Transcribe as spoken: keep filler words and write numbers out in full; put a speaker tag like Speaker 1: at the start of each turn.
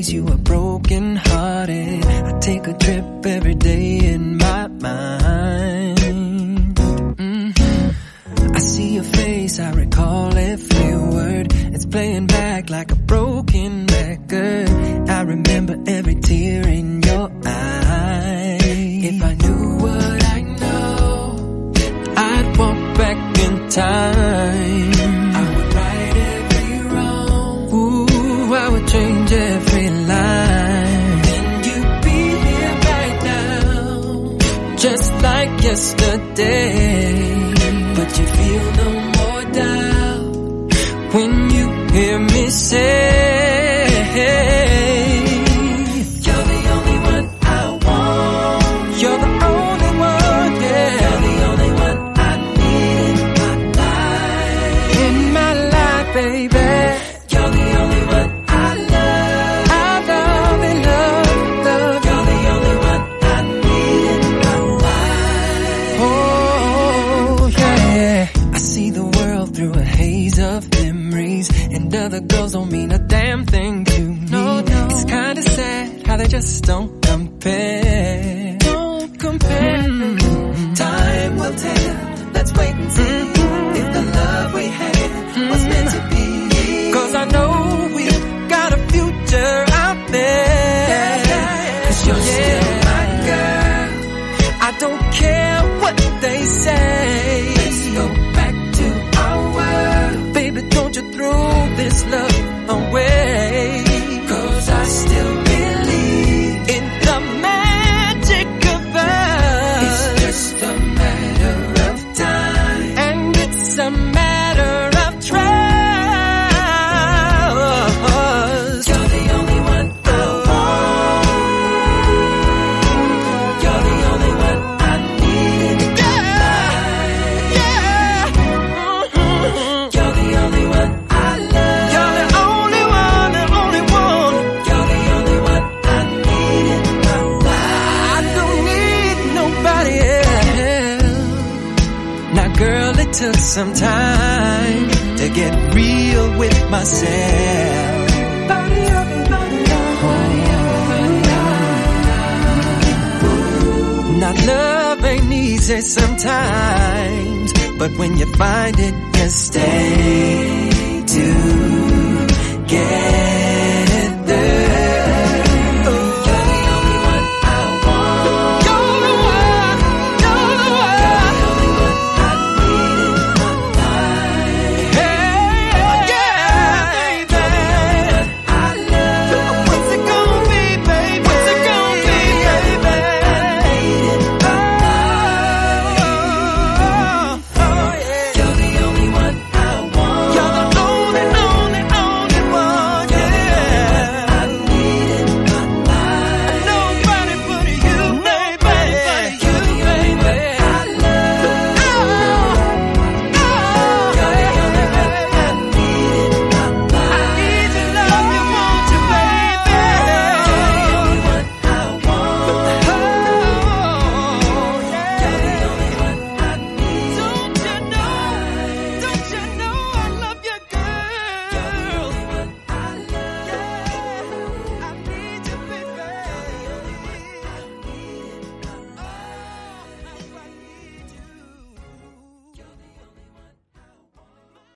Speaker 1: days you were broken hearted. I take a trip every day in my mind. Mm-hmm. I see your face, I recall every word. It's playing back like a broken record. I remember every tear in your eye. If I knew what I know, I'd walk back in time. I would right every wrong. Ooh, I would change every line. Then you'd be here right now, just like yesterday. But you feel no more doubt when you hear me say, you're the only one I want. You're the only one, yeah. You're the only one I need in my life. In my life, baby. You're the only one I love. I love and love, love. You're the only one I need in my life. Oh, yeah. I see the world through a haze of memories, and other girls don't mean a damn thing to me. No, no. It's kinda sad how they just don't compare. Don't compare. Mm-hmm. Time will tell. Let's wait and see mm-hmm. if the love we had mm-hmm. was meant to be. Cause I know we got a future out there. Yeah, yeah. Cause you're yeah. still my girl. I don't care what they say. Let's go back to our world. Baby, don't you throw this love away. Cause I still believe in the magic of us. It's just a matter of time, and it's a matter of trust. You're the only one I want. You're the only one I need in my life. Yeah, mm-hmm. You're the only one I love. You're the only one, the only one. You're the only one I need in my life. I don't need nobody else. Now girl, it took some time to get real with myself. Now love ain't easy sometimes, but when you find it, you stay together.